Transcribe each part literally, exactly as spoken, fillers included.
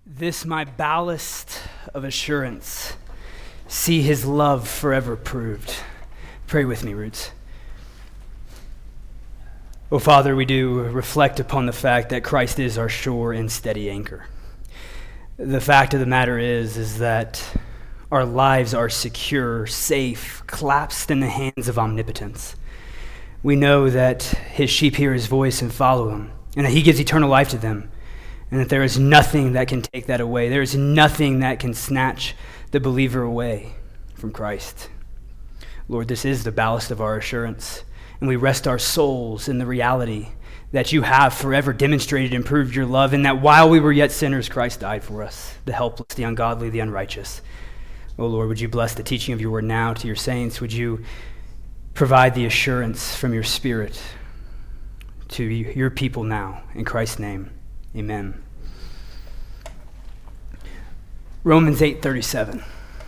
This my ballast of assurance, see his love forever proved. Pray with me, Roots. Oh, Father, we do reflect upon the fact that Christ is our sure and steady anchor. The fact of the matter is, is that our lives are secure, safe, collapsed in the hands of omnipotence. We know that his sheep hear his voice and follow him, and that he gives eternal life to them, and that there is nothing that can take that away. There is nothing that can snatch the believer away from Christ. Lord, this is the ballast of our assurance, and we rest our souls in the reality that you have forever demonstrated and proved your love, and that while we were yet sinners, Christ died for us, the helpless, the ungodly, the unrighteous. Oh Lord, would you bless the teaching of your word now to your saints? Would you provide the assurance from your Spirit to your people now? In Christ's name, amen. Romans eight thirty-seven.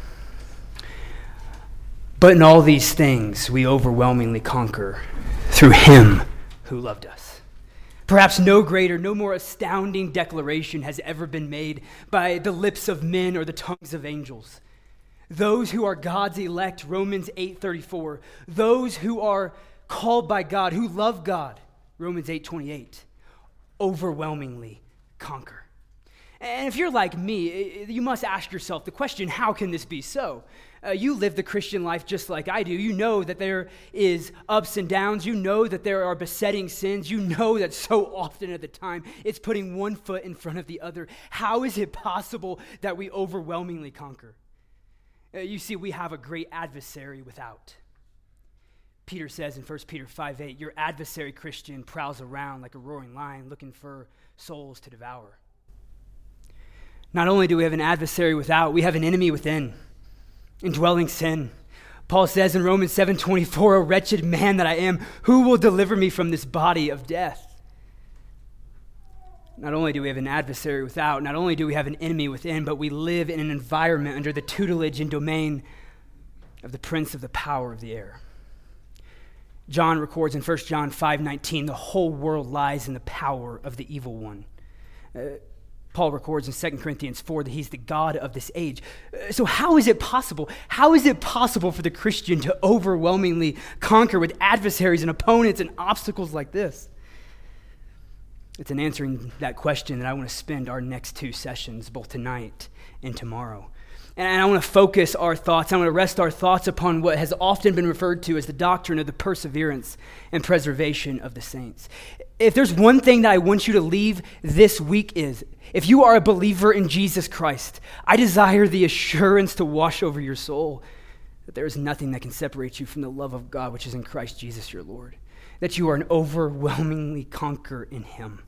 But in all these things we overwhelmingly conquer through him who loved us. Perhaps no greater, no more astounding declaration has ever been made by the lips of men or the tongues of angels. Those who are God's elect, Romans eight thirty-four. Those who are called by God, who love God, Romans eight twenty-eight. Overwhelmingly conquer. And if you're like me, you must ask yourself the question, how can this be so? Uh, you live the Christian life just like I do. You know that there is ups and downs. You know that there are besetting sins. You know that so often at the time it's putting one foot in front of the other. How is it possible that we overwhelmingly conquer? Uh, you see, we have a great adversary without. Peter says in First Peter five eight, your adversary, Christian, prowls around like a roaring lion looking for souls to devour. Not only do we have an adversary without, we have an enemy within, indwelling sin. Paul says in Romans seven twenty-four, "O wretched man that I am, who will deliver me from this body of death?" Not only do we have an adversary without, not only do we have an enemy within, but we live in an environment under the tutelage and domain of the prince of the power of the air. John records in First John five nineteen, the whole world lies in the power of the evil one. Uh, Paul records in Second Corinthians four that he's the God of this age. Uh, so how is it possible? How is it possible for the Christian to overwhelmingly conquer with adversaries and opponents and obstacles like this? It's in answering that question that I want to spend our next two sessions, both tonight and tomorrow. And I want to focus our thoughts, I want to rest our thoughts upon what has often been referred to as the doctrine of the perseverance and preservation of the saints. If there's one thing that I want you to leave this week is, if you are a believer in Jesus Christ, I desire the assurance to wash over your soul that there is nothing that can separate you from the love of God, which is in Christ Jesus your Lord, that you are an overwhelmingly conqueror in him.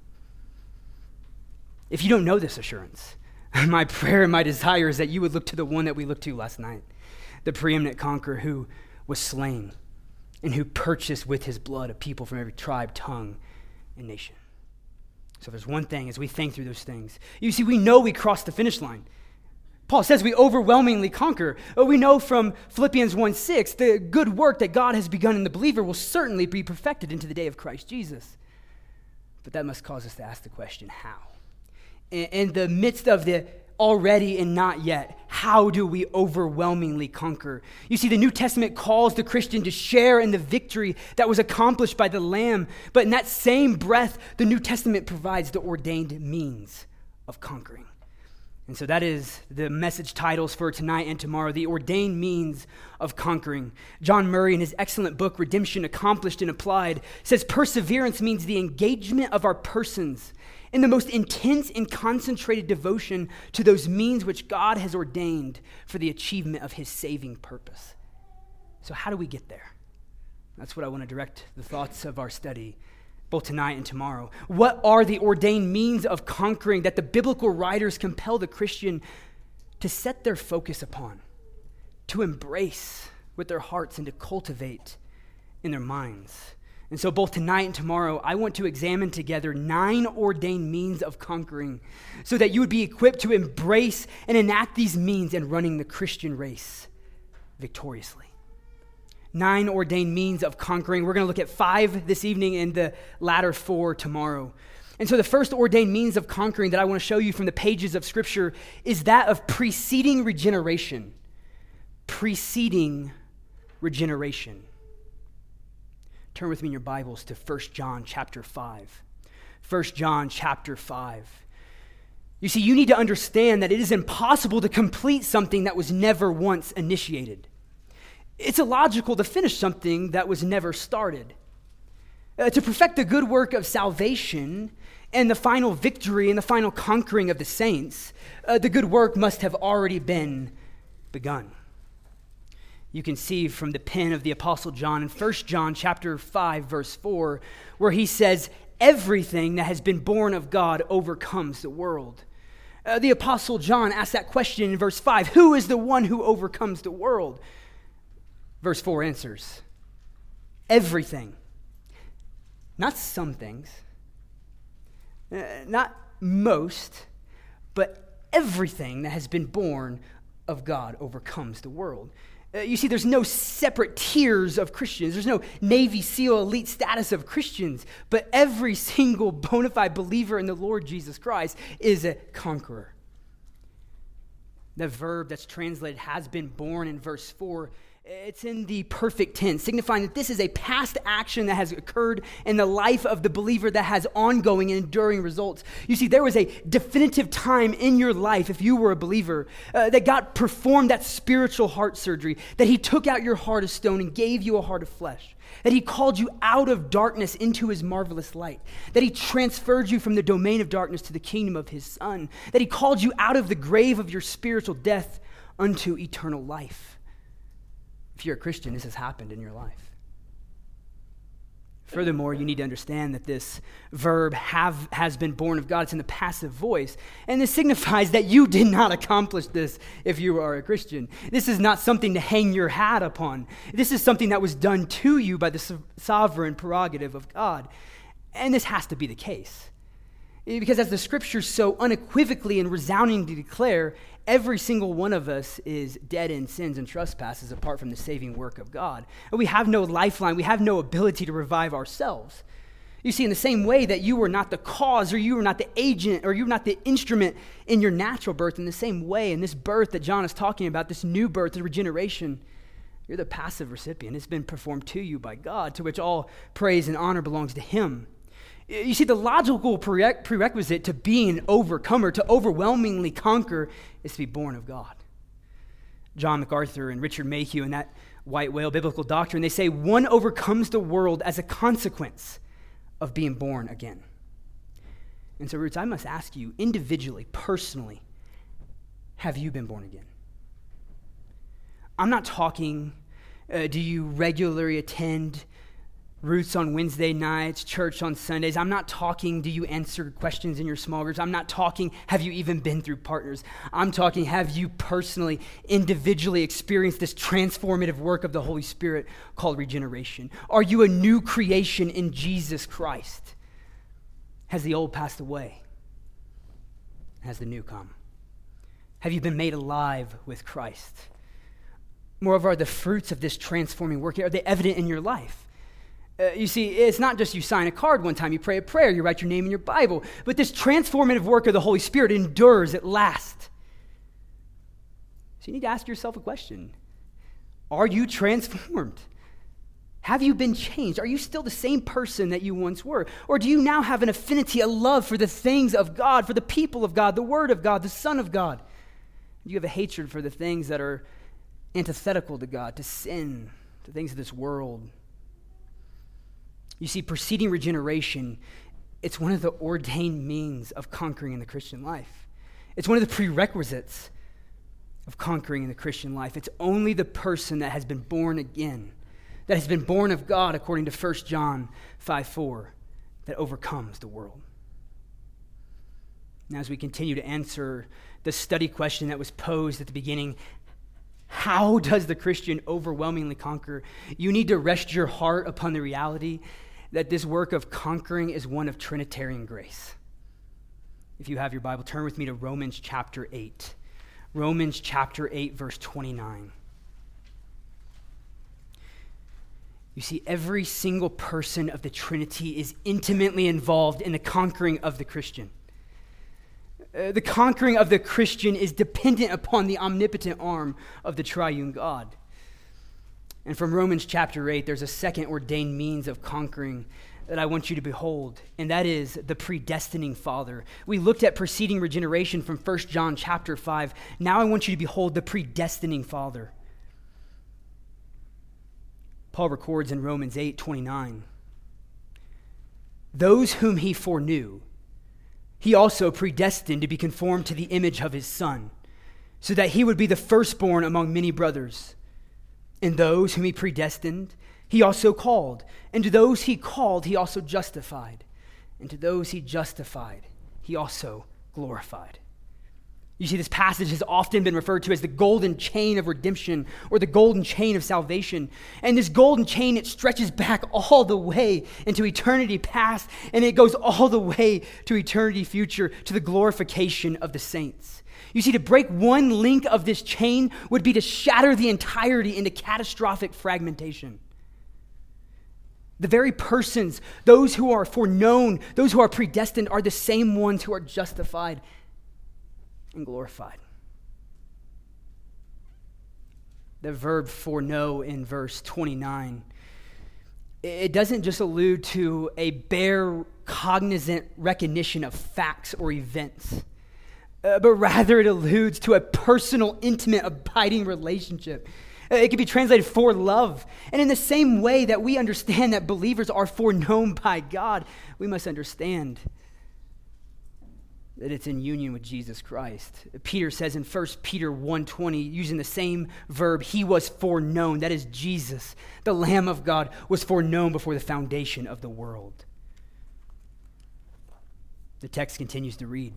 If you don't know this assurance, my prayer and my desire is that you would look to the one that we looked to last night, the preeminent conqueror who was slain and who purchased with his blood a people from every tribe, tongue, and nation. So there's one thing as we think through those things. You see, we know we crossed the finish line. Paul says we overwhelmingly conquer. We know from Philippians one six, the good work that God has begun in the believer will certainly be perfected into the day of Christ Jesus. But that must cause us to ask the question, how? In the midst of the already and not yet, how do we overwhelmingly conquer? You see, the New Testament calls the Christian to share in the victory that was accomplished by the Lamb. But in that same breath, the New Testament provides the ordained means of conquering. And so that is the message titles for tonight and tomorrow, the ordained means of conquering. John Murray, in his excellent book, Redemption Accomplished and Applied, says perseverance means the engagement of our persons in the most intense and concentrated devotion to those means which God has ordained for the achievement of his saving purpose. So how do we get there? That's what I want to direct the thoughts of our study, both tonight and tomorrow. What are the ordained means of conquering that the biblical writers compel the Christian to set their focus upon, to embrace with their hearts and to cultivate in their minds? And so both tonight and tomorrow, I want to examine together nine ordained means of conquering so that you would be equipped to embrace and enact these means in running the Christian race victoriously. Nine ordained means of conquering. We're going to look at five this evening and the latter four tomorrow. And so the first ordained means of conquering that I want to show you from the pages of Scripture is that of preceding regeneration. Preceding regeneration. Turn with me in your Bibles to First John chapter five. First John chapter five. You see, you need to understand that it is impossible to complete something that was never once initiated. It's illogical to finish something that was never started. Uh, to perfect the good work of salvation and the final victory and the final conquering of the saints, uh, the good work must have already been begun. You can see from the pen of the Apostle John in First John chapter five, verse four, where he says, everything that has been born of God overcomes the world. Uh, the Apostle John asked that question in verse five, who is the one who overcomes the world? Verse four answers, everything. Not some things, uh, not most, but everything that has been born of God overcomes the world. Uh, you see, there's no separate tiers of Christians. There's no Navy SEAL elite status of Christians, but every single bona fide believer in the Lord Jesus Christ is a conqueror. The verb that's translated has been born in verse four, it's in the perfect tense, signifying that this is a past action that has occurred in the life of the believer that has ongoing and enduring results. You see, there was a definitive time in your life, if you were a believer, uh, that God performed that spiritual heart surgery, that he took out your heart of stone and gave you a heart of flesh, that he called you out of darkness into his marvelous light, that he transferred you from the domain of darkness to the kingdom of his Son, that he called you out of the grave of your spiritual death unto eternal life. If you're a Christian, this has happened in your life. Furthermore, you need to understand that this verb have has been born of God. It's in the passive voice. And this signifies that you did not accomplish this if you are a Christian. This is not something to hang your hat upon. This is something that was done to you by the sovereign prerogative of God. And this has to be the case. Because as the scriptures so unequivocally and resoundingly declare, every single one of us is dead in sins and trespasses apart from the saving work of God. And we have no lifeline. We have no ability to revive ourselves. You see, in the same way that you were not the cause or you were not the agent or you were not the instrument in your natural birth, in the same way, in this birth that John is talking about, this new birth, the regeneration, you're the passive recipient. It's been performed to you by God, to which all praise and honor belongs to him. You see, the logical prerequisite to being an overcomer, to overwhelmingly conquer, is to be born of God. John MacArthur and Richard Mayhew in that White Whale Biblical Doctrine, they say one overcomes the world as a consequence of being born again. And so, Roots, I must ask you individually, personally, have you been born again? I'm not talking, uh, do you regularly attend Roots on Wednesday nights, church on Sundays. I'm not talking, do you answer questions in your small groups? I'm not talking, have you even been through partners? I'm talking, have you personally, individually experienced this transformative work of the Holy Spirit called regeneration? Are you a new creation in Jesus Christ? Has the old passed away? Has the new come? Have you been made alive with Christ? Moreover, are the fruits of this transforming work, are they evident in your life? Uh, you see, it's not just you sign a card one time, you pray a prayer, you write your name in your Bible, but this transformative work of the Holy Spirit endures, it lasts. So you need to ask yourself a question. Are you transformed? Have you been changed? Are you still the same person that you once were? Or do you now have an affinity, a love for the things of God, for the people of God, the Word of God, the Son of God? Do you have a hatred for the things that are antithetical to God, to sin, to things of this world? You see, preceding regeneration, it's one of the ordained means of conquering in the Christian life. It's one of the prerequisites of conquering in the Christian life. It's only the person that has been born again, that has been born of God, according to First John five four, that overcomes the world. Now, as we continue to answer the study question that was posed at the beginning, how does the Christian overwhelmingly conquer? You need to rest your heart upon the reality that this work of conquering is one of Trinitarian grace. If you have your Bible, turn with me to Romans chapter eight. Romans chapter eight, verse twenty-nine. You see, every single person of the Trinity is intimately involved in the conquering of the Christian. Uh, the conquering of the Christian is dependent upon the omnipotent arm of the triune God. And from Romans chapter eight, there's a second ordained means of conquering that I want you to behold, and that is the predestining Father. We looked at preceding regeneration from First John chapter five. Now I want you to behold the predestining Father. Paul records in Romans eight twenty-nine, those whom he foreknew, he also predestined to be conformed to the image of his Son, so that he would be the firstborn among many brothers. And those whom he predestined, he also called. And to those he called, he also justified. And to those he justified, he also glorified. You see, this passage has often been referred to as the golden chain of redemption or the golden chain of salvation. And this golden chain, it stretches back all the way into eternity past, and it goes all the way to eternity future, to the glorification of the saints. You see, to break one link of this chain would be to shatter the entirety into catastrophic fragmentation. The very persons, those who are foreknown, those who are predestined, are the same ones who are justified and glorified. The verb foreknow in verse twenty-nine, it doesn't just allude to a bare cognizant recognition of facts or events, uh, but rather it alludes to a personal, intimate, abiding relationship. Uh, it can be translated for love. And in the same way that we understand that believers are foreknown by God, we must understand that it's in union with Jesus Christ. Peter says in First Peter one twenty, using the same verb, he was foreknown. That is Jesus, the Lamb of God, was foreknown before the foundation of the world. The text continues to read,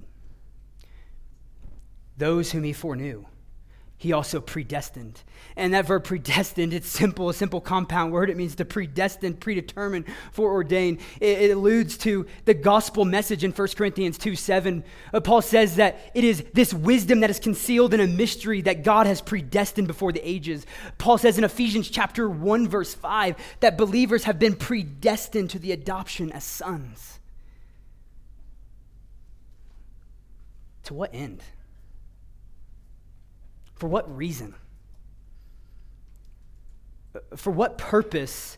those whom he foreknew, he also predestined. And that verb predestined, it's simple, a simple compound word. It means to predestine, predetermine, foreordain. It, it alludes to the gospel message in First Corinthians two seven. Uh, Paul says that it is this wisdom that is concealed in a mystery that God has predestined before the ages. Paul says in Ephesians chapter one verse five that believers have been predestined to the adoption as sons. To what end? For what reason? For what purpose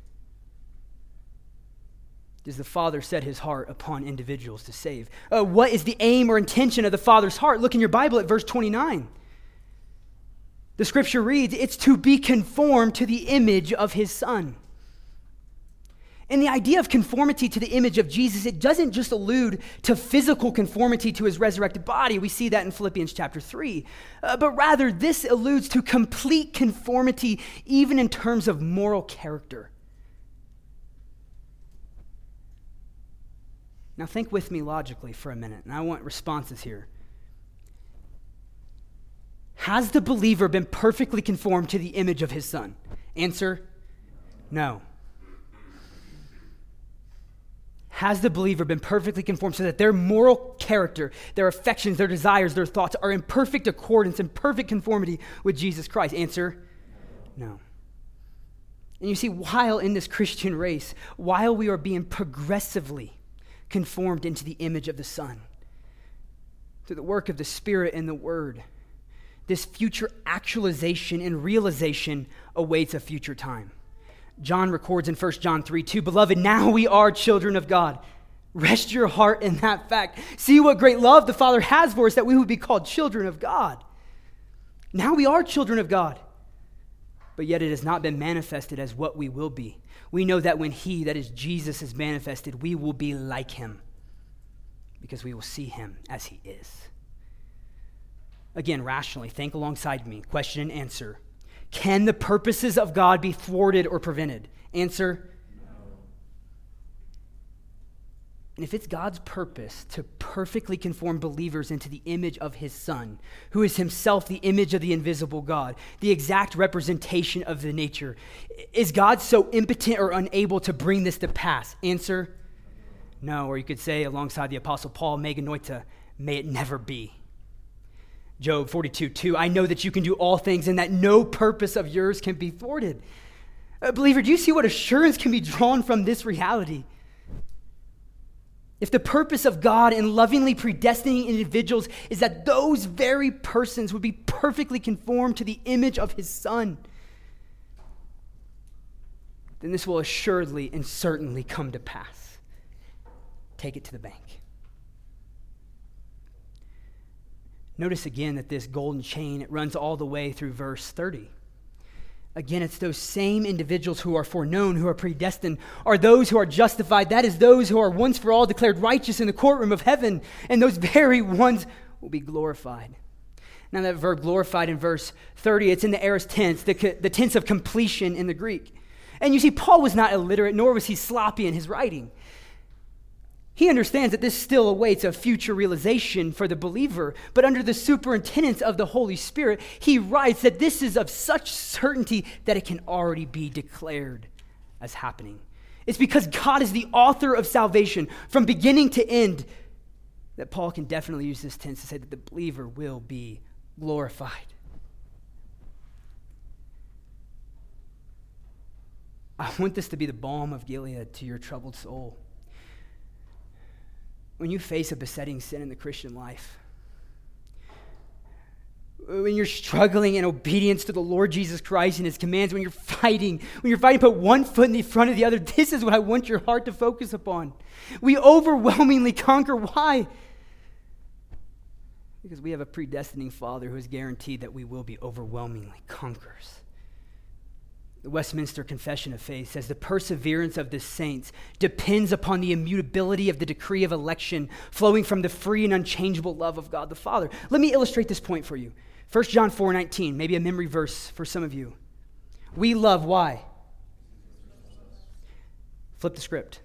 does the Father set his heart upon individuals to save? Uh, what is the aim or intention of the Father's heart? Look in your Bible at verse twenty-nine. The scripture reads, it's to be conformed to the image of his Son. And the idea of conformity to the image of Jesus, it doesn't just allude to physical conformity to his resurrected body. We see that in Philippians chapter three. Uh, but rather, this alludes to complete conformity even in terms of moral character. Now think with me logically for a minute, and I want responses here. Has the believer been perfectly conformed to the image of his Son? Answer, no. Has the believer been perfectly conformed so that their moral character, their affections, their desires, their thoughts are in perfect accordance, in perfect conformity with Jesus Christ? Answer, no. And you see, while in this Christian race, while we are being progressively conformed into the image of the Son, through the work of the Spirit and the Word, this future actualization and realization awaits a future time. John records in First John three two, beloved, now we are children of God. Rest your heart in that fact. See what great love the Father has for us that we would be called children of God. Now we are children of God, but yet it has not been manifested as what we will be. We know that when he, that is Jesus, is manifested, we will be like him because we will see him as he is. Again, rationally, think alongside me. Question and answer. Can the purposes of God be thwarted or prevented? Answer, no. And if it's God's purpose to perfectly conform believers into the image of his Son, who is himself the image of the invisible God, the exact representation of the nature, is God so impotent or unable to bring this to pass? Answer, no. Or you could say alongside the Apostle Paul, me genoito, may it never be. Job forty-two two, I know that you can do all things and that no purpose of yours can be thwarted. Uh, believer, do you see what assurance can be drawn from this reality? If the purpose of God in lovingly predestining individuals is that those very persons would be perfectly conformed to the image of his Son, then this will assuredly and certainly come to pass. Take it to the bank. Notice again that this golden chain, it runs all the way through verse thirty. Again, it's those same individuals who are foreknown, who are predestined, are those who are justified. That is those who are once for all declared righteous in the courtroom of heaven. And those very ones will be glorified. Now that verb glorified in verse thirty, it's in the aorist tense, the, the tense of completion in the Greek. And you see, Paul was not illiterate, nor was he sloppy in his writing. He understands that this still awaits a future realization for the believer, but under the superintendence of the Holy Spirit, he writes that this is of such certainty that it can already be declared as happening. It's because God is the author of salvation from beginning to end that Paul can definitely use this tense to say that the believer will be glorified. I want this to be the balm of Gilead to your troubled soul. When you face a besetting sin in the Christian life, when you're struggling in obedience to the Lord Jesus Christ and his commands, when you're fighting, when you're fighting to put one foot in the front of the other, this is what I want your heart to focus upon. We overwhelmingly conquer. Why? Because we have a predestining Father who has guaranteed that we will be overwhelmingly conquerors. The Westminster Confession of Faith says the perseverance of the saints depends upon the immutability of the decree of election flowing from the free and unchangeable love of God the Father. Let me illustrate this point for you. First John four nineteen, maybe a memory verse for some of you. We love, why? Flip the script.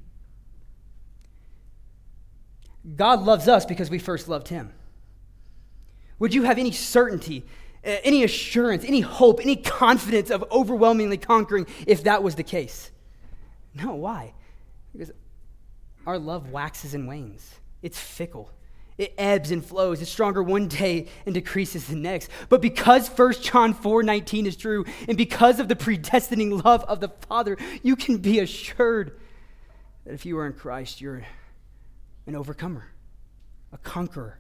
God loves us because we first loved him. Would you have any certainty, any assurance, any hope, any confidence of overwhelmingly conquering if that was the case? No, why? Because our love waxes and wanes. It's fickle. It ebbs and flows. It's stronger one day and decreases the next. But because First John four nineteen is true, and because of the predestining love of the Father, you can be assured that if you are in Christ, you're an overcomer, a conqueror.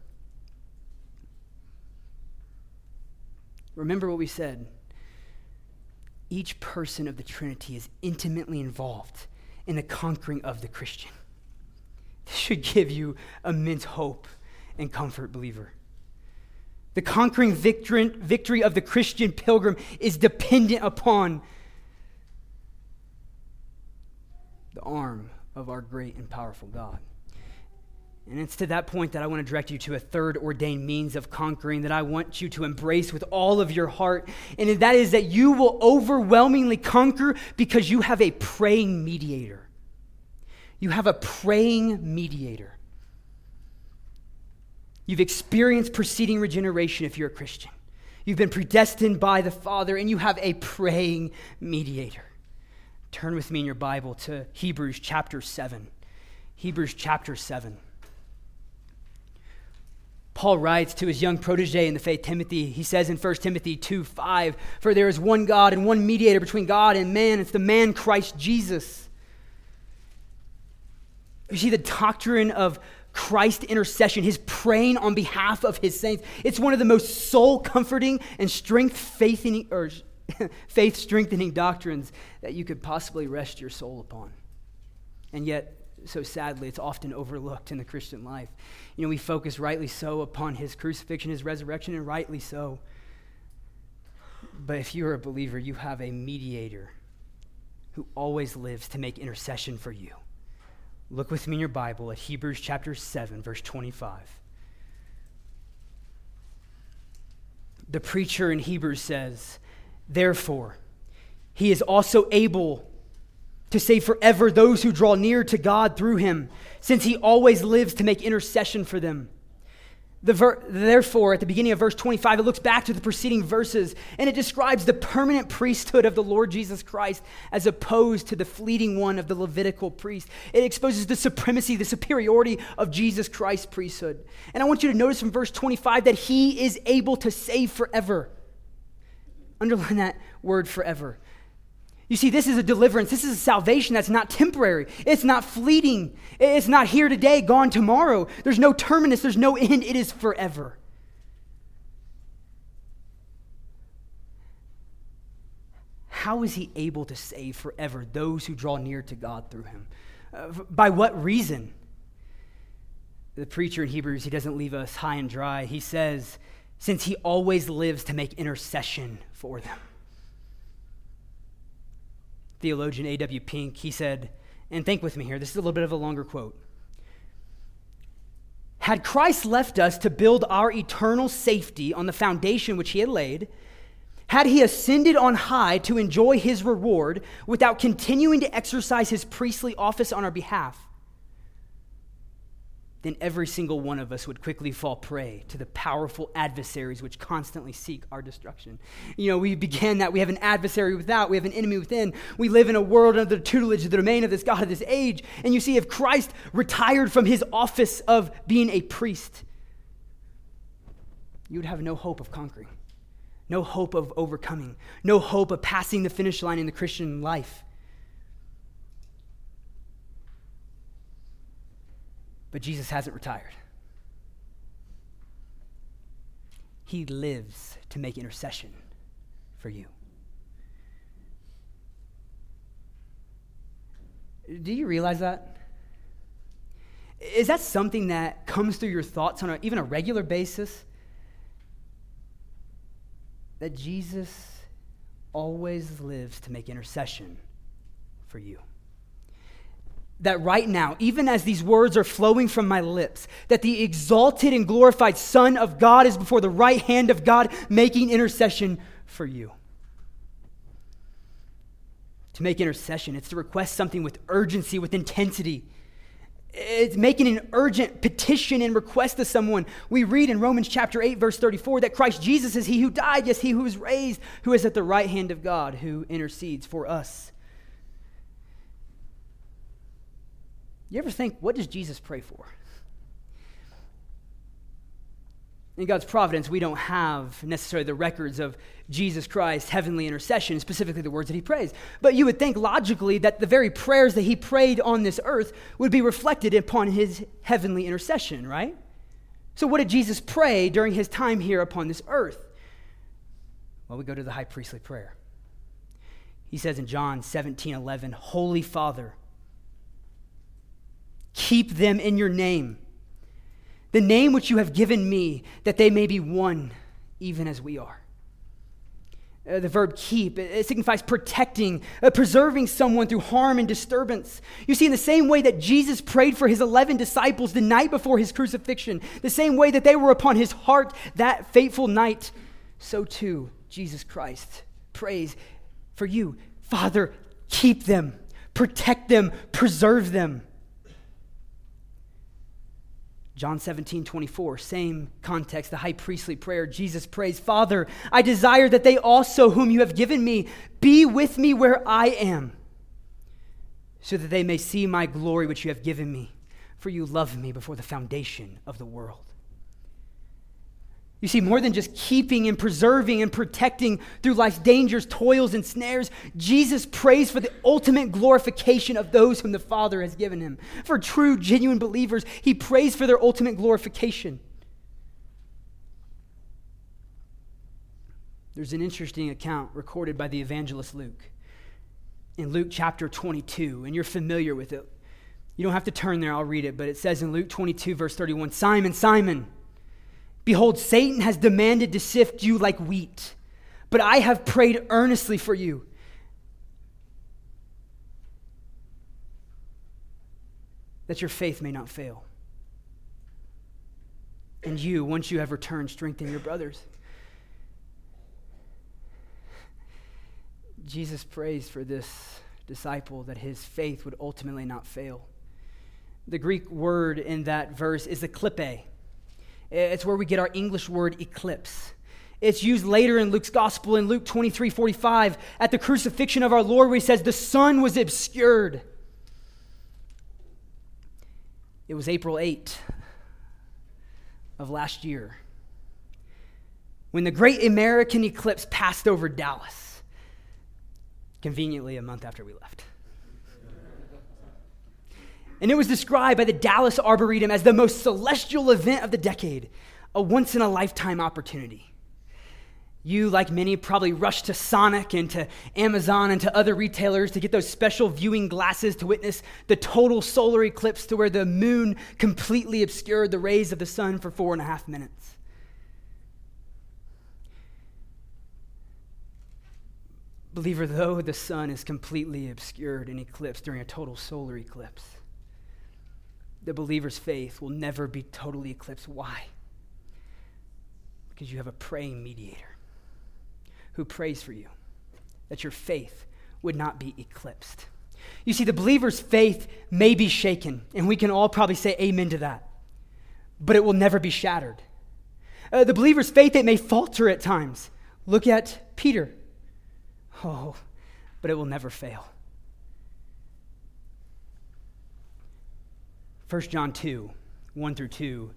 Remember what we said. Each person of the Trinity is intimately involved in the conquering of the Christian. This should give you immense hope and comfort, believer. The conquering victory, victory of the Christian pilgrim is dependent upon the arm of our great and powerful God. And it's to that point that I want to direct you to a third ordained means of conquering that I want you to embrace with all of your heart. And that is that you will overwhelmingly conquer because you have a praying mediator. You have a praying mediator. You've experienced preceding regeneration if you're a Christian. You've been predestined by the Father, and you have a praying mediator. Turn with me in your Bible to Hebrews chapter seven. Hebrews chapter seven. Paul writes to his young protege in the faith, Timothy. He says in First Timothy two five, "For there is one God and one mediator between God and man. It's the man Christ Jesus." You see the doctrine of Christ intercession, his praying on behalf of his saints. It's one of the most soul comforting and strength faithing or faith strengthening doctrines that you could possibly rest your soul upon. And yet, so sadly, it's often overlooked in the Christian life. You know, we focus rightly so upon his crucifixion, his resurrection, and rightly so. But if you're a believer, you have a mediator who always lives to make intercession for you. Look with me in your Bible at Hebrews chapter seven, verse twenty-five. The preacher in Hebrews says, "Therefore, he is also able to save forever those who draw near to God through him, since he always lives to make intercession for them." The ver- Therefore, at the beginning of verse twenty-five, it looks back to the preceding verses, and it describes the permanent priesthood of the Lord Jesus Christ as opposed to the fleeting one of the Levitical priest. It exposes the supremacy, the superiority of Jesus Christ's priesthood. And I want you to notice from verse twenty-five that he is able to save forever. Underline that word, forever. You see, this is a deliverance. This is a salvation that's not temporary. It's not fleeting. It's not here today, gone tomorrow. There's no terminus. There's no end. It is forever. How is he able to save forever those who draw near to God through him? Uh, by what reason? The preacher in Hebrews, he doesn't leave us high and dry. He says, since he always lives to make intercession for them. Theologian A W Pink, he said, and think with me here, this is a little bit of a longer quote. Had Christ left us to build our eternal safety on the foundation which he had laid, had he ascended on high to enjoy his reward without continuing to exercise his priestly office on our behalf, then every single one of us would quickly fall prey to the powerful adversaries which constantly seek our destruction. You know, we began that we have an adversary without, we have an enemy within. We live in a world under the tutelage of the domain of this God of this age. And you see, if Christ retired from his office of being a priest, you would have no hope of conquering, no hope of overcoming, no hope of passing the finish line in the Christian life. But Jesus hasn't retired. He lives to make intercession for you. Do you realize that? Is that something that comes through your thoughts on a, even a regular basis? That Jesus always lives to make intercession for you. That right now, even as these words are flowing from my lips, that the exalted and glorified Son of God is before the right hand of God making intercession for you. To make intercession, it's to request something with urgency, with intensity. It's making an urgent petition and request to someone. We read in Romans chapter eight, verse thirty-four, that Christ Jesus is he who died, yes, he who was raised, who is at the right hand of God, who intercedes for us. You ever think, what does Jesus pray for? In God's providence, we don't have necessarily the records of Jesus Christ's heavenly intercession, specifically the words that he prays. But you would think logically that the very prayers that he prayed on this earth would be reflected upon his heavenly intercession, right? So what did Jesus pray during his time here upon this earth? Well, we go to the high priestly prayer. He says in John seventeen eleven, Holy Father, keep them in your name, the name which you have given me, that they may be one, even as we are. Uh, the verb keep, it, it signifies protecting, uh, preserving someone through harm and disturbance. You see, in the same way that Jesus prayed for his eleven disciples the night before his crucifixion, the same way that they were upon his heart that fateful night, so too Jesus Christ prays for you. Father, keep them, protect them, preserve them. John seventeen twenty-four, same context, the high priestly prayer. Jesus prays, Father, I desire that they also, whom you have given me, be with me where I am, so that they may see my glory which you have given me, for you loved me before the foundation of the world. You see, more than just keeping and preserving and protecting through life's dangers, toils, and snares, Jesus prays for the ultimate glorification of those whom the Father has given him. For true, genuine believers, he prays for their ultimate glorification. There's an interesting account recorded by the evangelist Luke in Luke chapter twenty-two, and you're familiar with it. You don't have to turn there, I'll read it, but it says in Luke twenty-two, verse thirty-one, Simon, Simon, behold, Satan has demanded to sift you like wheat, but I have prayed earnestly for you, that your faith may not fail. And you, once you have returned, strengthen your brothers. Jesus prays for this disciple that his faith would ultimately not fail. The Greek word in that verse is eklippe. It's where we get our English word eclipse. It's used later in Luke's gospel in Luke twenty-three forty-five at the crucifixion of our Lord, where he says the sun was obscured. It was April eighth of last year when the great American eclipse passed over Dallas. conveniently a month after we left. And it was described by the Dallas Arboretum as the most celestial event of the decade, a once-in-a-lifetime opportunity. You, like many, probably rushed to Sonic and to Amazon and to other retailers to get those special viewing glasses to witness the total solar eclipse, to where the moon completely obscured the rays of the sun for four and a half minutes. Believer, though the sun is completely obscured and eclipsed during a total solar eclipse, the believer's faith will never be totally eclipsed. Why? Because you have a praying mediator who prays for you, that your faith would not be eclipsed. You see, the believer's faith may be shaken, and we can all probably say amen to that, but it will never be shattered. Uh, the believer's faith, it may falter at times. Look at Peter. Oh, but it will never fail. First John two, one through two.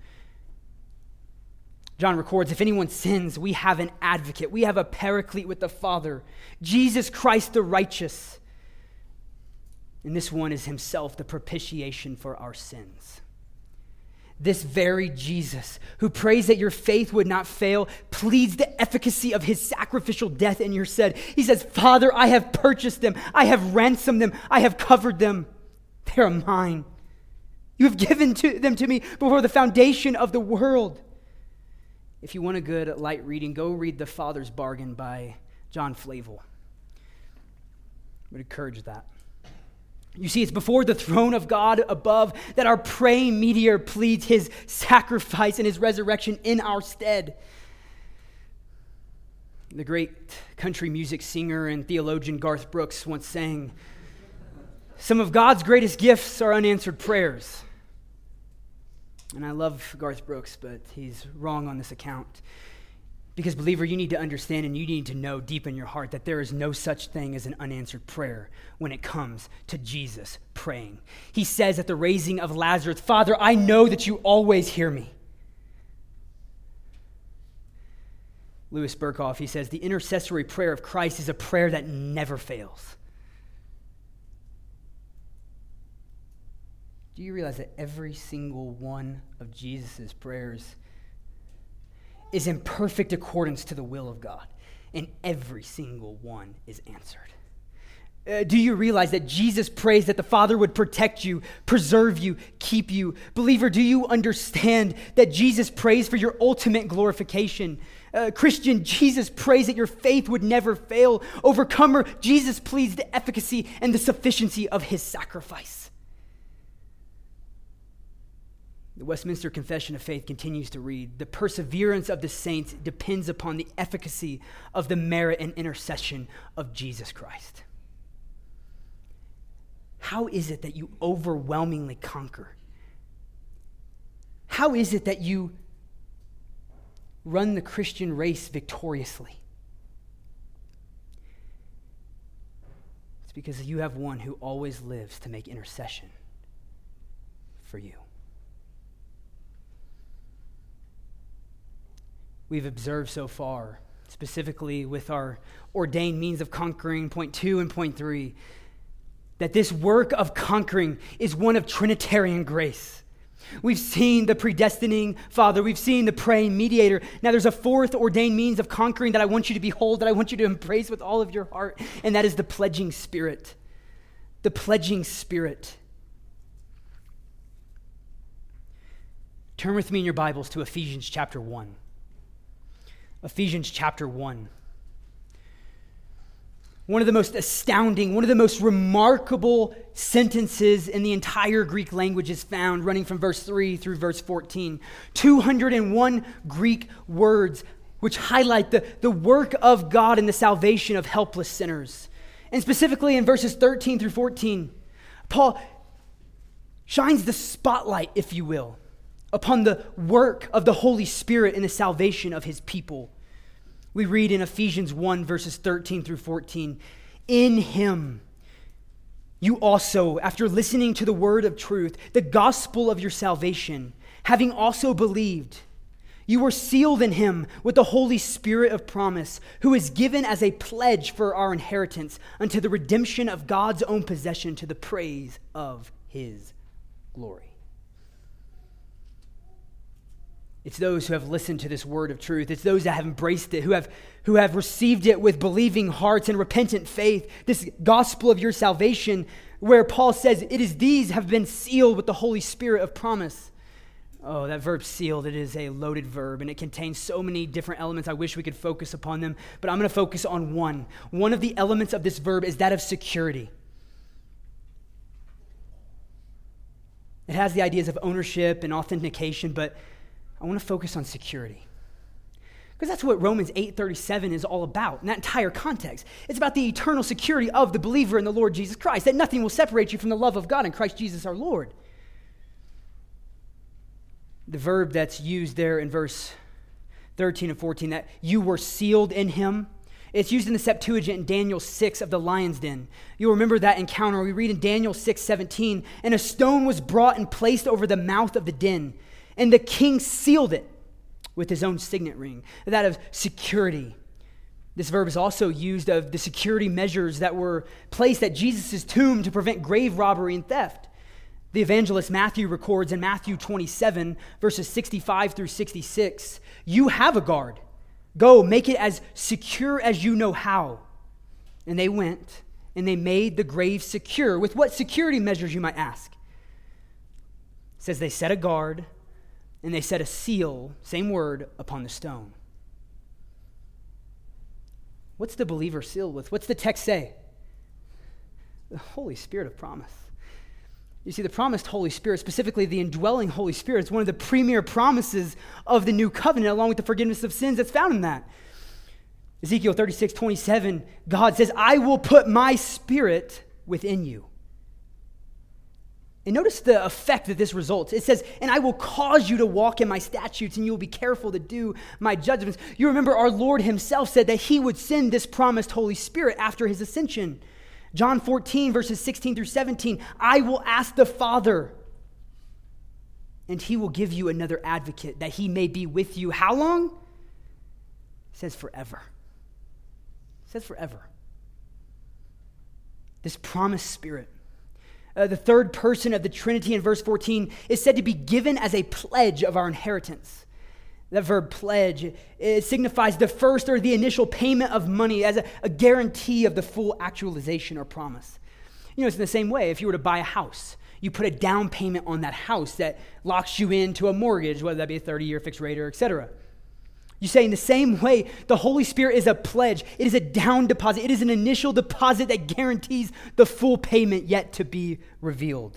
John records, if anyone sins, we have an advocate. We have a paraclete with the Father, Jesus Christ the righteous. And this one is himself the propitiation for our sins. This very Jesus, who prays that your faith would not fail, pleads the efficacy of his sacrificial death in your stead. He says, Father, I have purchased them. I have ransomed them. I have covered them. They are mine. You have given to them to me before the foundation of the world. If you want a good light reading, go read The Father's Bargain by John Flavel. I would encourage that. You see, it's before the throne of God above that our praying mediator pleads his sacrifice and his resurrection in our stead. The great country music singer and theologian Garth Brooks once sang, some of God's greatest gifts are unanswered prayers. And I love Garth Brooks, but he's wrong on this account. Because, believer, you need to understand and you need to know deep in your heart that there is no such thing as an unanswered prayer when it comes to Jesus praying. He says at the raising of Lazarus, Father, I know that you always hear me. Louis Berkhoff, he says, the intercessory prayer of Christ is a prayer that never fails. Do you realize that every single one of Jesus' prayers is in perfect accordance to the will of God, and every single one is answered? Uh, do you realize that Jesus prays that the Father would protect you, preserve you, keep you? Believer, do you understand that Jesus prays for your ultimate glorification? Uh, Christian, Jesus prays that your faith would never fail. Overcomer, Jesus pleads the efficacy and the sufficiency of his sacrifice. The Westminster Confession of Faith continues to read, the perseverance of the saints depends upon the efficacy of the merit and intercession of Jesus Christ. How is it that you overwhelmingly conquer? How is it that you run the Christian race victoriously? It's because you have one who always lives to make intercession for you. We've observed so far, specifically with our ordained means of conquering, point two and point three, that this work of conquering is one of Trinitarian grace. We've seen the predestining Father. We've seen the praying mediator. Now there's a fourth ordained means of conquering that I want you to behold, that I want you to embrace with all of your heart, and that is the pledging spirit. The pledging spirit. Turn with me in your Bibles to Ephesians chapter one. Ephesians chapter one. One of the most astounding, one of the most remarkable sentences in the entire Greek language is found running from verse three through verse fourteen. two hundred one Greek words which highlight the, the work of God in the salvation of helpless sinners. And specifically in verses thirteen through fourteen, Paul shines the spotlight, if you will, upon the work of the Holy Spirit in the salvation of his people. We read in Ephesians one, verses thirteen through fourteen, in him you also, after listening to the word of truth, the gospel of your salvation, having also believed, You were sealed in him with the Holy Spirit of promise, who is given as a pledge for our inheritance unto the redemption of God's own possession to the praise of his glory. It's those who have listened to this word of truth. It's those that have embraced it, who have, who have received it with believing hearts and repentant faith. This gospel of your salvation, where Paul says, it is these have been sealed with the Holy Spirit of promise. Oh, that verb sealed, it is a loaded verb, and it contains so many different elements. I wish we could focus upon them, but I'm going to focus on one. One of the elements of this verb is that of security. It has the ideas of ownership and authentication, but I want to focus on security. Because that's what Romans eight thirty-seven is all about, in that entire context. It's about the eternal security of the believer in the Lord Jesus Christ, that nothing will separate you from the love of God in Christ Jesus our Lord. The verb that's used there in verse thirteen and fourteen, that you were sealed in him, it's used in the Septuagint in Daniel six of the lion's den. You'll remember that encounter. We read in Daniel six seventeen, and a stone was brought and placed over the mouth of the den, and the king sealed it with his own signet ring, that of security. This verb is also used of the security measures that were placed at Jesus' tomb to prevent grave robbery and theft. The evangelist Matthew records in Matthew twenty-seven, verses sixty-five through sixty-six, you have a guard. Go, make it as secure as you know how. And they went, and they made the grave secure. With what security measures, you might ask? It says they set a guard, and they set a seal, same word, upon the stone. What's the believer sealed with? What's the text say? The Holy Spirit of promise. You see, the promised Holy Spirit, specifically the indwelling Holy Spirit, is one of the premier promises of the new covenant, along with the forgiveness of sins that's found in that. Ezekiel thirty-six twenty-seven, God says, I will put my spirit within you. And notice the effect that this results. It says, and I will cause you to walk in my statutes, and you will be careful to do my judgments. You remember our Lord himself said that he would send this promised Holy Spirit after his ascension. John fourteen, verses sixteen through seventeen, I will ask the Father, and he will give you another advocate, that he may be with you. How long? It says forever. It says forever. This promised Spirit. Uh, the third person of the Trinity in verse fourteen is said to be given as a pledge of our inheritance. That verb pledge, it signifies the first or the initial payment of money as a, a guarantee of the full actualization or promise. You know, it's in the same way. If you were to buy a house, you put a down payment on that house that locks you into a mortgage, whether that be a thirty-year fixed rate or et cetera. You say in the same way, the Holy Spirit is a pledge. It is a down deposit. It is an initial deposit that guarantees the full payment yet to be revealed.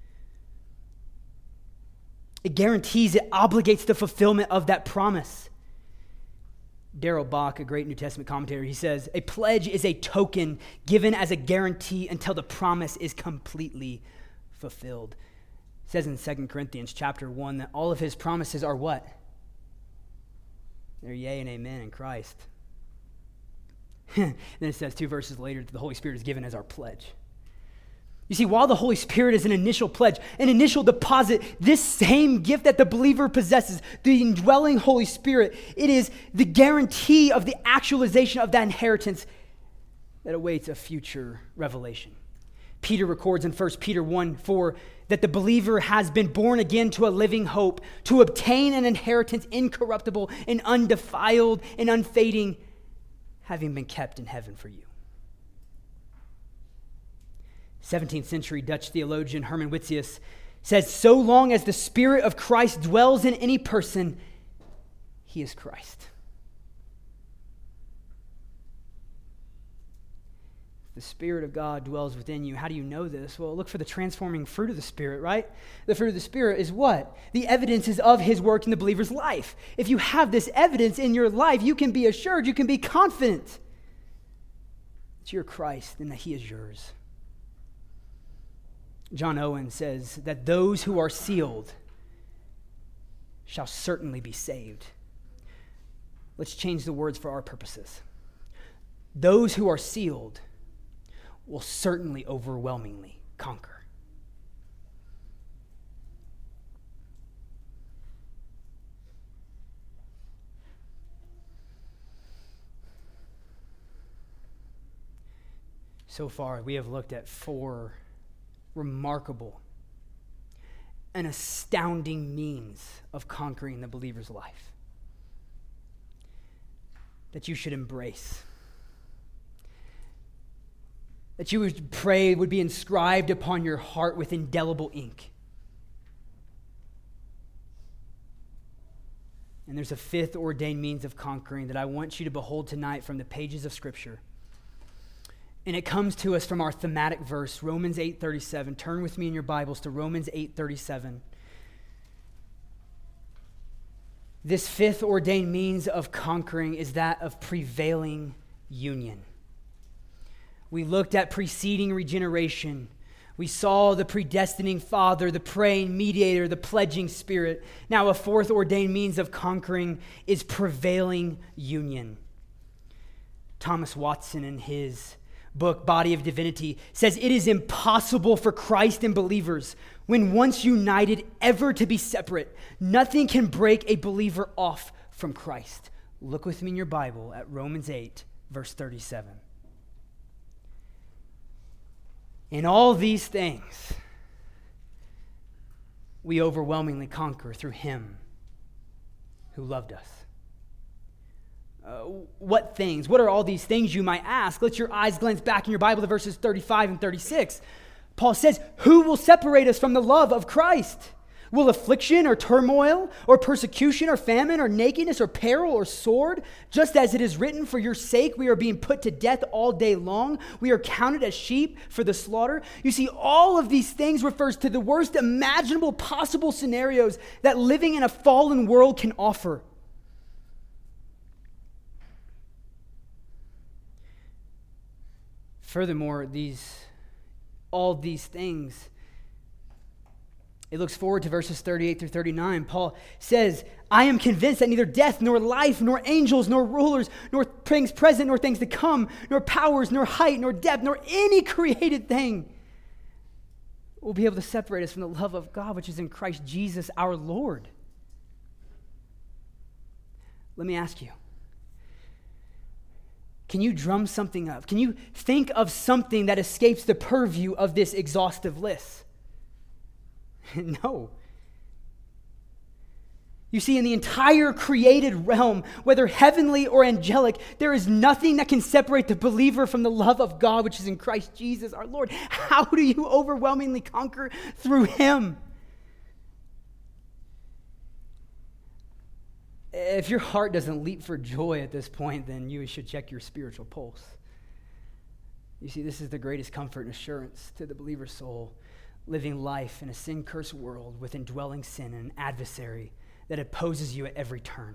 It guarantees, it obligates the fulfillment of that promise. Darrell Bach, a great New Testament commentator, he says, a pledge is a token given as a guarantee until the promise is completely fulfilled. It says in Second Corinthians chapter one that all of his promises are what? They're yea and amen in Christ. Then it says two verses later that the Holy Spirit is given as our pledge. You see, while the Holy Spirit is an initial pledge, an initial deposit, this same gift that the believer possesses, the indwelling Holy Spirit, it is the guarantee of the actualization of that inheritance that awaits a future revelation. Peter records in First Peter one four that the believer has been born again to a living hope, to obtain an inheritance incorruptible and undefiled and unfading, having been kept in heaven for you. seventeenth century Dutch theologian Herman Witzius says, so long as the Spirit of Christ dwells in any person, he is Christ. The Spirit of God dwells within you. How do you know this? Well, look for the transforming fruit of the Spirit, right? The fruit of the Spirit is what? The evidence is of his work in the believer's life. If you have this evidence in your life, you can be assured, you can be confident that you're Christ and that he is yours. John Owen says that those who are sealed shall certainly be saved. Let's change the words for our purposes. Those who are sealed will certainly overwhelmingly conquer. So far, we have looked at four remarkable and astounding means of conquering the believer's life that you should embrace, that you would pray would be inscribed upon your heart with indelible ink. And there's a fifth ordained means of conquering that I want you to behold tonight from the pages of Scripture. And it comes to us from our thematic verse, Romans eight thirty-seven. Turn with me in your Bibles to Romans eight thirty-seven. This fifth ordained means of conquering is that of prevailing union. We looked at preceding regeneration. We saw the predestining Father, the praying mediator, the pledging Spirit. Now a fourth ordained means of conquering is prevailing union. Thomas Watson, in his book, Body of Divinity, says it is impossible for Christ and believers, when once united, ever to be separate. Nothing can break a believer off from Christ. Look with me in your Bible at Romans eight, verse thirty-seven. In all these things, we overwhelmingly conquer through him who loved us. Uh, what things? What are all these things, you might ask? Let your eyes glance back in your Bible to verses thirty-five and thirty-six. Paul says, who will separate us from the love of Christ? Will affliction or turmoil or persecution or famine or nakedness or peril or sword? Just as it is written, for your sake we are being put to death all day long. We are counted as sheep for the slaughter. You see, all of these things refers to the worst imaginable possible scenarios that living in a fallen world can offer. Furthermore, these all these things, it looks forward to verses thirty-eight through thirty-nine. Paul says, I am convinced that neither death, nor life, nor angels, nor rulers, nor things present, nor things to come, nor powers, nor height, nor depth, nor any created thing will be able to separate us from the love of God, which is in Christ Jesus our Lord. Let me ask you, can you drum something up? Can you think of something that escapes the purview of this exhaustive list? No. You see, in the entire created realm, whether heavenly or angelic, there is nothing that can separate the believer from the love of God, which is in Christ Jesus our Lord. How do you overwhelmingly conquer? Through him. If your heart doesn't leap for joy at this point, then you should check your spiritual pulse. You see, this is the greatest comfort and assurance to the believer's soul, living life in a sin-cursed world with indwelling sin and an adversary that opposes you at every turn.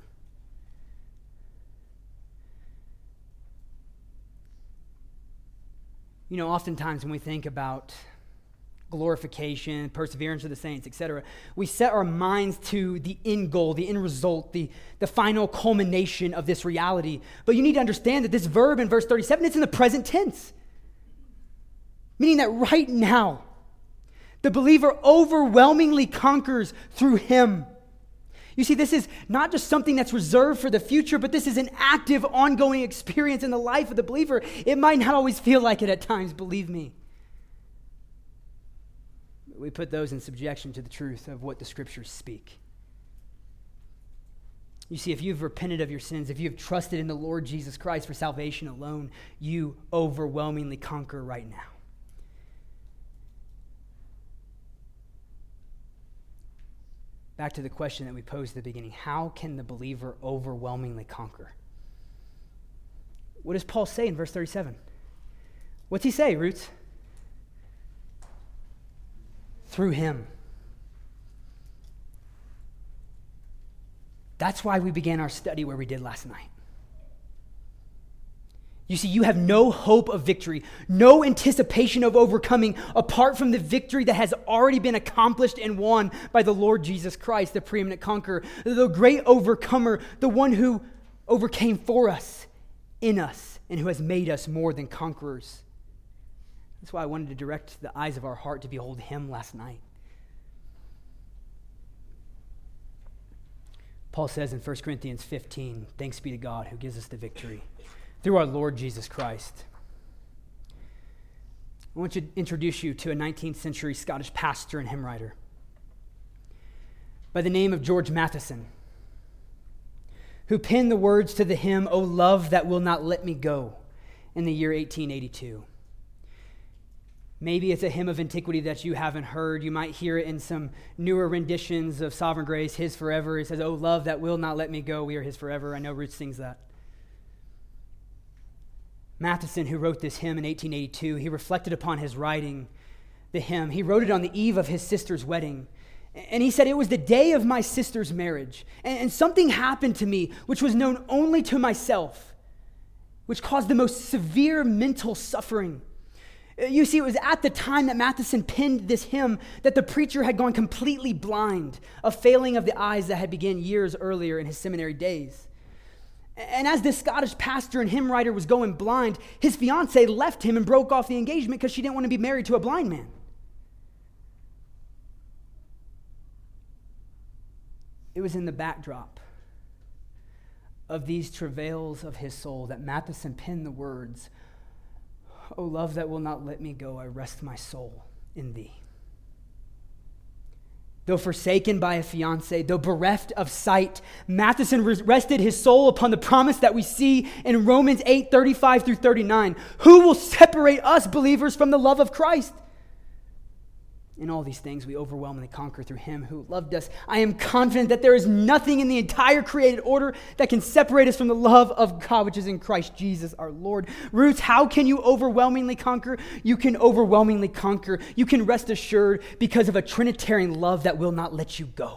You know, oftentimes when we think about glorification, perseverance of the saints, et cetera, we set our minds to the end goal, the end result, the, the final culmination of this reality. But you need to understand that this verb in verse thirty-seven, it's in the present tense, meaning that right now, the believer overwhelmingly conquers through him. You see, this is not just something that's reserved for the future, but this is an active, ongoing experience in the life of the believer. It might not always feel like it at times, believe me. We put those in subjection to the truth of what the Scriptures speak. You see, if you've repented of your sins, if you've trusted in the Lord Jesus Christ for salvation alone, you overwhelmingly conquer right now. Back to the question that we posed at the beginning. How can the believer overwhelmingly conquer? What does Paul say in verse thirty-seven? What's he say, Roots? Through him. That's why we began our study where we did last night. You see, you have no hope of victory, no anticipation of overcoming apart from the victory that has already been accomplished and won by the Lord Jesus Christ, the preeminent conqueror, the great overcomer, the one who overcame for us, in us, and who has made us more than conquerors. That's why I wanted to direct the eyes of our heart to behold him last night. Paul says in First Corinthians fifteen, thanks be to God who gives us the victory through our Lord Jesus Christ. I want to introduce you to a nineteenth century Scottish pastor and hymn writer by the name of George Matheson, who penned the words to the hymn, "O Love That Will Not Let Me Go," in the year eighteen eighty-two. Maybe it's a hymn of antiquity that you haven't heard. You might hear it in some newer renditions of Sovereign Grace, His Forever. It says, "O love that will not let me go, we are His forever." I know Ruth sings that. Matheson, who wrote this hymn in eighteen eighty-two, he reflected upon his writing the hymn. He wrote it on the eve of his sister's wedding. And he said, "It was the day of my sister's marriage, and, and something happened to me which was known only to myself, which caused the most severe mental suffering." You see, it was at the time that Matheson penned this hymn that the preacher had gone completely blind, a failing of the eyes that had begun years earlier in his seminary days. And as this Scottish pastor and hymn writer was going blind, his fiancée left him and broke off the engagement because she didn't want to be married to a blind man. It was in the backdrop of these travails of his soul that Matheson penned the words, "O love that will not let me go, I rest my soul in thee." Though forsaken by a fiancé, though bereft of sight, Matheson rested his soul upon the promise that we see in Romans eight, thirty-five through thirty-nine. Who will separate us believers from the love of Christ? In all these things, we overwhelmingly conquer through him who loved us. I am confident that there is nothing in the entire created order that can separate us from the love of God, which is in Christ Jesus our Lord. Roots, how can you overwhelmingly conquer? You can overwhelmingly conquer. You can rest assured because of a Trinitarian love that will not let you go.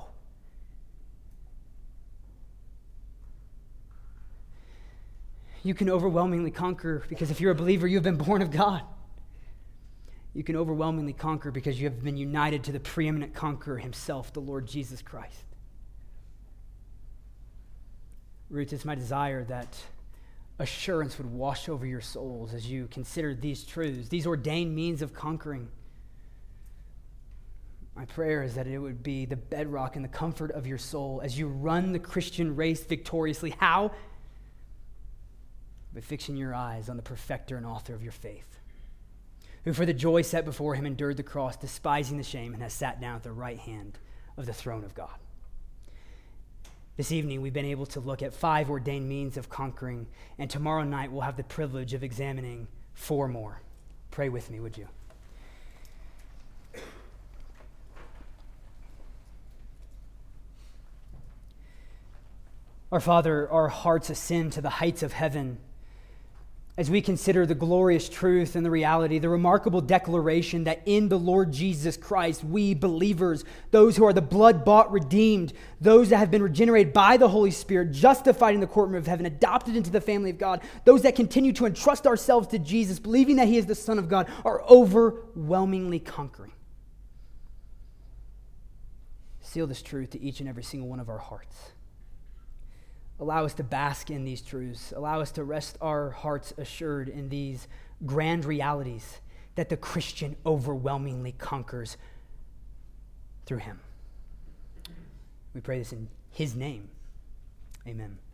You can overwhelmingly conquer because if you're a believer, you've been born of God. You can overwhelmingly conquer because you have been united to the preeminent conqueror himself, the Lord Jesus Christ. Roots, it's my desire that assurance would wash over your souls as you consider these truths, these ordained means of conquering. My prayer is that it would be the bedrock and the comfort of your soul as you run the Christian race victoriously. How? By fixing your eyes on the perfecter and author of your faith, who for the joy set before him endured the cross, despising the shame, and has sat down at the right hand of the throne of God. This evening, we've been able to look at five ordained means of conquering, and tomorrow night we'll have the privilege of examining four more. Pray with me, would you? Our Father, our hearts ascend to the heights of heaven as we consider the glorious truth and the reality, the remarkable declaration that in the Lord Jesus Christ, we believers, those who are the blood-bought, redeemed, those that have been regenerated by the Holy Spirit, justified in the courtroom of heaven, adopted into the family of God, those that continue to entrust ourselves to Jesus, believing that he is the Son of God, are overwhelmingly conquering. Seal this truth to each and every single one of our hearts. Allow us to bask in these truths. Allow us to rest our hearts assured in these grand realities that the Christian overwhelmingly conquers through him. We pray this in his name. Amen.